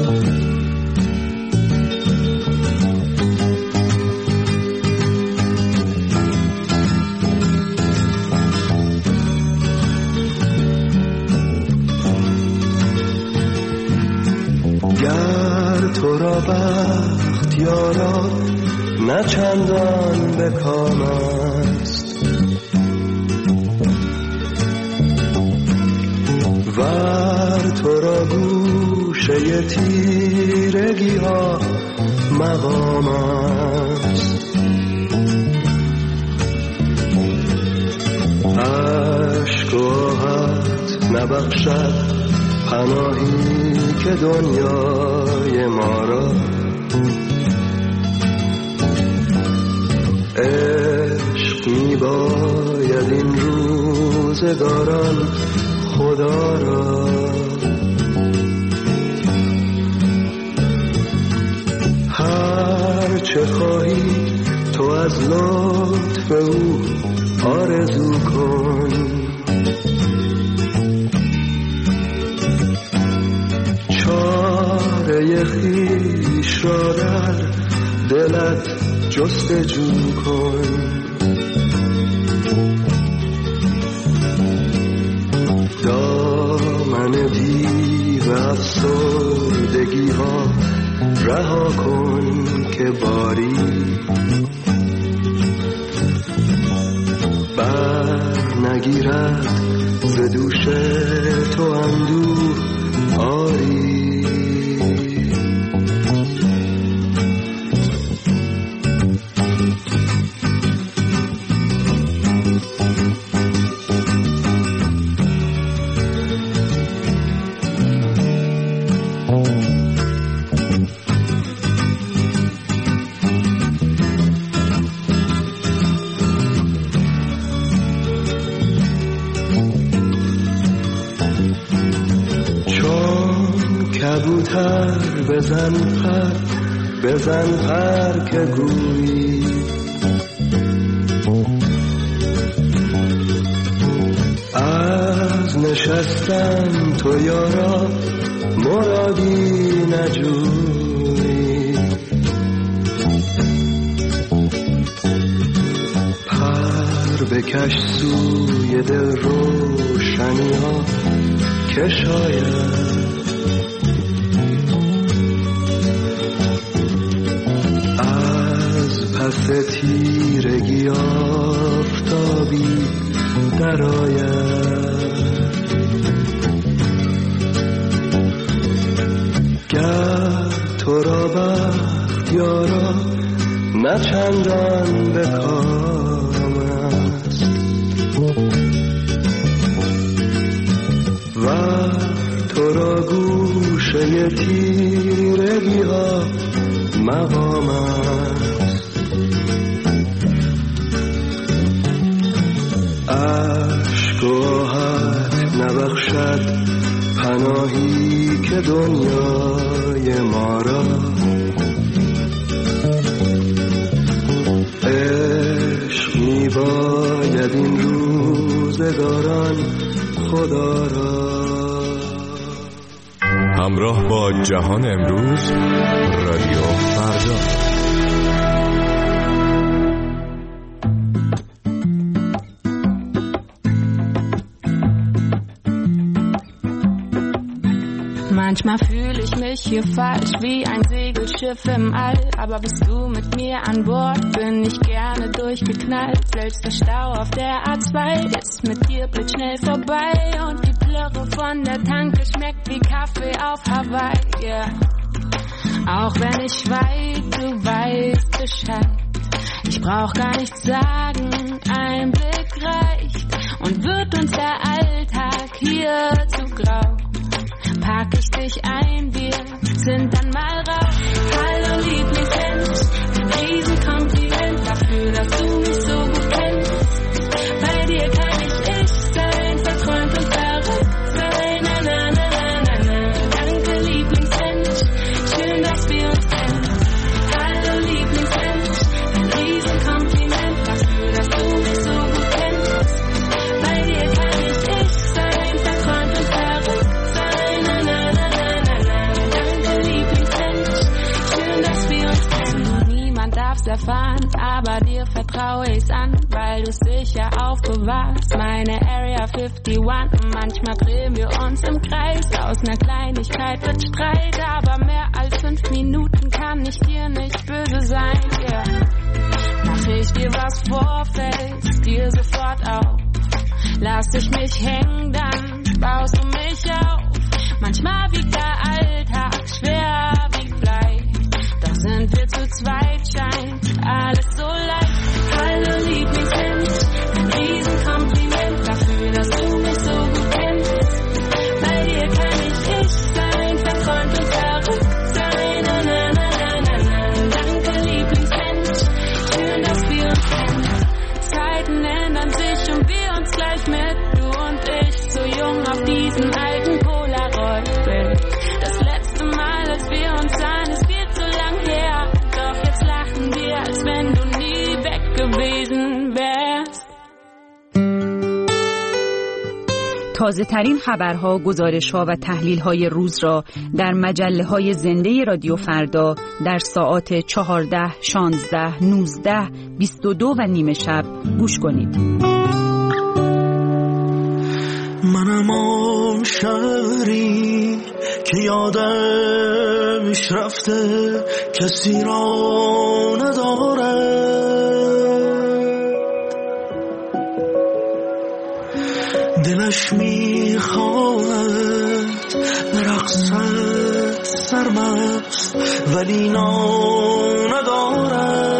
تو را بخت یارا نه چندان به کام است، ور تو را گوشه تیرگی ها مقام است. عشق و آهت نبخشد پناهی که دنیای ما را، عشق می باید این روزگاران خدا را. هر چه خواهی تو از لطف او آرزو کن، چاره خویش را در دلت جستجو کن. دامن دیو افسردگی ها رها کن که باری بر نگیرد ز دوش تو اندوه آری. کبوتر بزن پر که گویی، از نشستن تو یارا مرادی نجویی. پر بکش سوی دل روشنی ها که شاید پس تیرگی آفتابی درآید. گر تو را بخت یارا نه چندان به کام است، و تو را گوشه تیرگی ها مقام است. عشق و آهت نبخشد پناهی که دنیای ما را، عشق می باید این روزگاران خدا را. همراه با جهان امروز، رادیو فردا. Manchmal fühle ich mich hier falsch, wie ein Segelschiff im All. Aber bist du mit mir an Bord, bin ich gerne durchgeknallt. Selbst der Stau auf der A2 ist mit dir blitzschnell vorbei. Und die Plörre von der Tanke schmeckt wie Kaffee auf Hawaii, yeah. Auch wenn ich weiß, du weißt Bescheid. Ich brauch gar nichts sagen, ein Blick reicht. Und wird uns der Alltag hier zu grau, pack ich dich ein, wir sind dann mal raus. Hallo Lieblingsmensch, ein Riesenkompliment dafür, dass du mich so gut kennst. Bei dir kann ich sein, verträumt und verrückt sein. Na na na na na na. Danke Lieblingsmensch, schön, dass wir uns kennen. Hallo Lieblingsmensch, ein Riesenkompliment dafür, dass du mich so gut kennst. Bei dir kann ich sein, verträumt und verrückt sein. Na na na na na na. Danke Lieblingsmensch. runterfahren, aber dir vertraue ich's an, weil du's sicher aufbewahrst. Meine Area 51 und manchmal drehen wir uns im Kreis. Aus einer Kleinigkeit wird Streit, aber mehr als 5 Minuten kann ich dir nicht böse sein, yeah. Mach ich dir was vor, fällst dir sofort auf. Lass dich nicht hängen, dann baust du mich auf. Manchmal wiegt der Alltag schwer wie Blei, doch sind wir zu zweit, scheint alles so leicht. Hallo Lieblingsmensch, ein Riesenkompliment dafür, dass du mich so gut kennst. Bei dir kann ich sein, verträumt und verrückt sein. Na, na, na, na, na, na. Danke Lieblingsmensch, schön, dass wir uns kennen. Zeiten ändern sich und wir uns gleich mit, du und ich, so jung auf diesem alten Polaroid-Bild. Das letzte Mal, als wir uns sahen, ist viel zu lang her, doch jetzt lachen wir, als wenn du nie weg gewesen wärst. تازه ترین خبرها، گزارش‌ها و تحلیل‌های روز را در مجله‌های زنده رادیو فردا در ساعات 14, 16, 19, 22 و نیم شب گوش کنید. منم آن شهری که یادمش رفته، کسی را نداره، دلش میخواهد برقصد سرمست ولی نام نداره.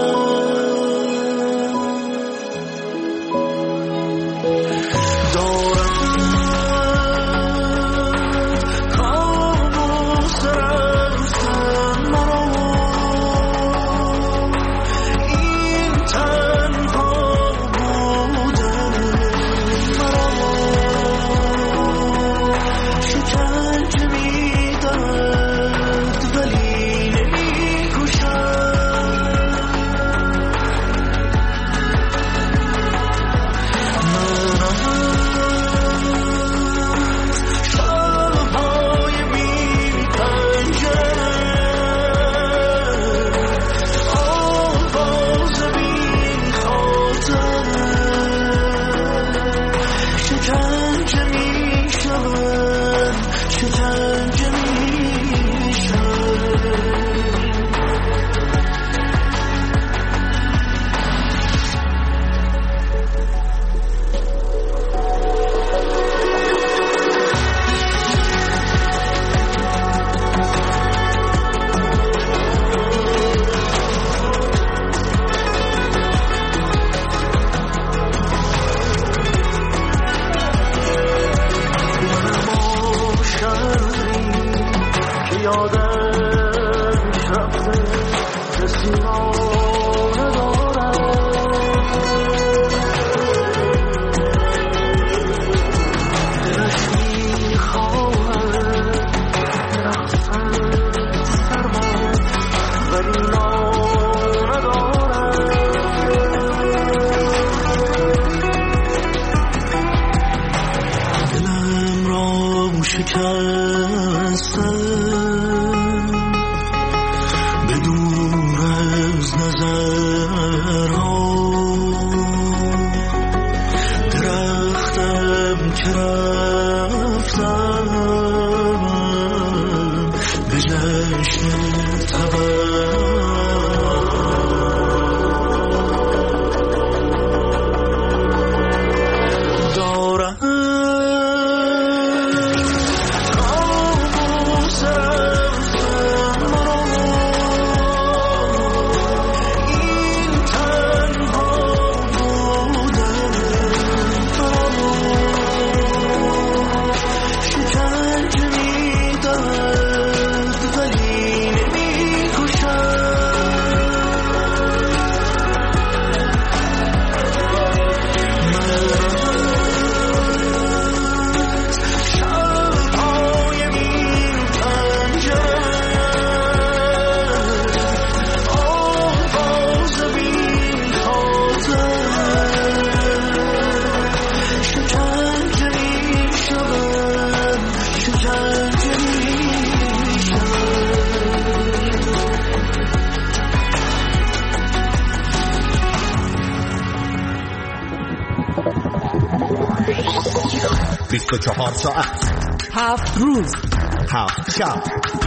24 ساعت، 7 روز، 7 شب،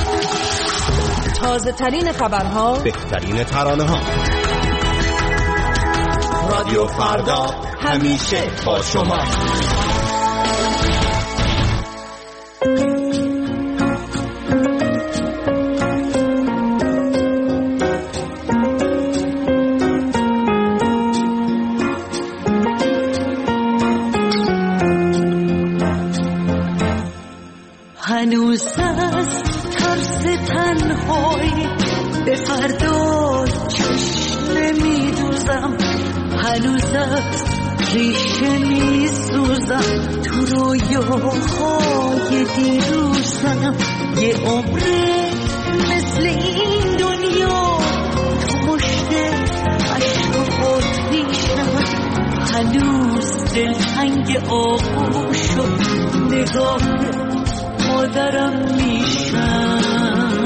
تازه ترین خبرها، بهترین ترانه ها. رادیو فردا همیشه با شما. هنوز از ترس تنهایی به فردا چشم نمیدوزم، هنوز از ریشه میسوزم، تو رویاهای دیروزم. یه عمره مثل این دنیا تو مشت عشق و خودریشم، هنوز دلتنگ آغوش و نگاه مادرم میشم.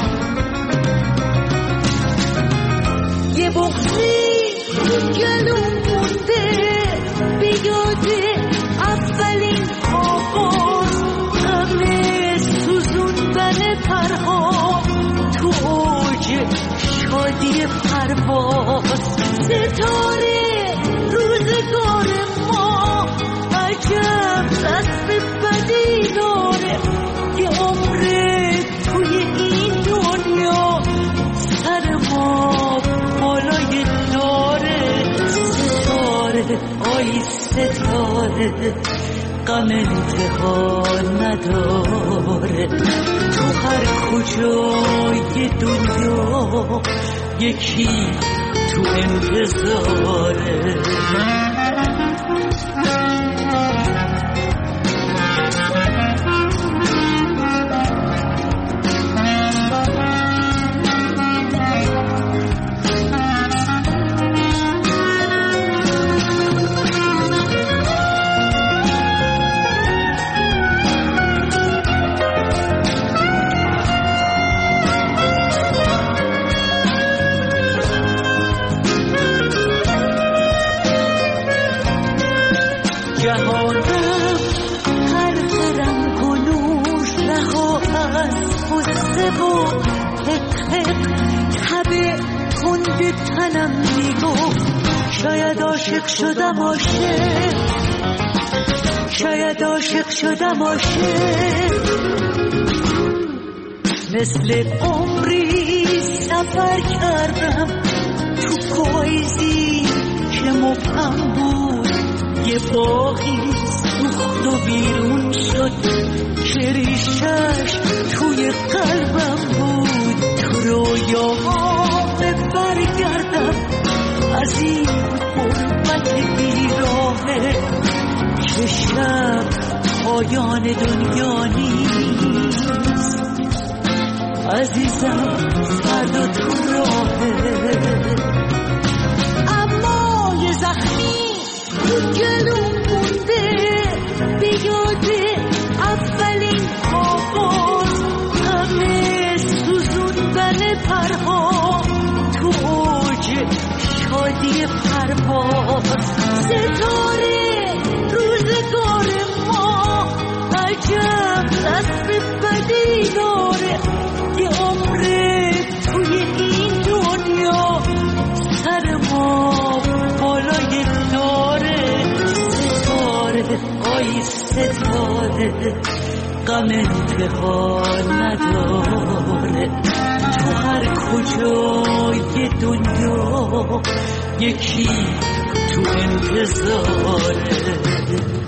یه بغضی گلوم مونده به یاد اولین آغاز، غم سوزوندن پرها تو اوج شادی پرواز. ستاره روزگار ما عجب دست بدی داره، یه عمره توی این دنیا سر ما بالای داره. ستاره آی ستاره غم انتها نداره، تو هر کجای دنیا یکی تو انتظاره. جهانم حرف رنگ و نور رها از غصه و حقیق، تب تند تنم میگفت شاید عاشق شدم، شاید عاشق شدم. مثل عمری سفر کردم تو پاییزی که مبهم بود، یه باغی سوخت و بیرون شد که ریشش توی قلبم بود. تو رویاهامه برگردم از این غربت بیراهه که شب پایان دنیا نیست. عزیزم فردا تو راهه، اما یه زخمی تو گلوم مونده به یاد اولین آغاز، همه سوزوندن پرها تو اوج شادی پرواز. ستاره روزگار ما عجب دست بدی داره، یه عمره توی این دنیا سر ما بالای داره. ستاره آی ستاره غم انتها نداره، تو هر کجای دنیا یکی تو انتظاره.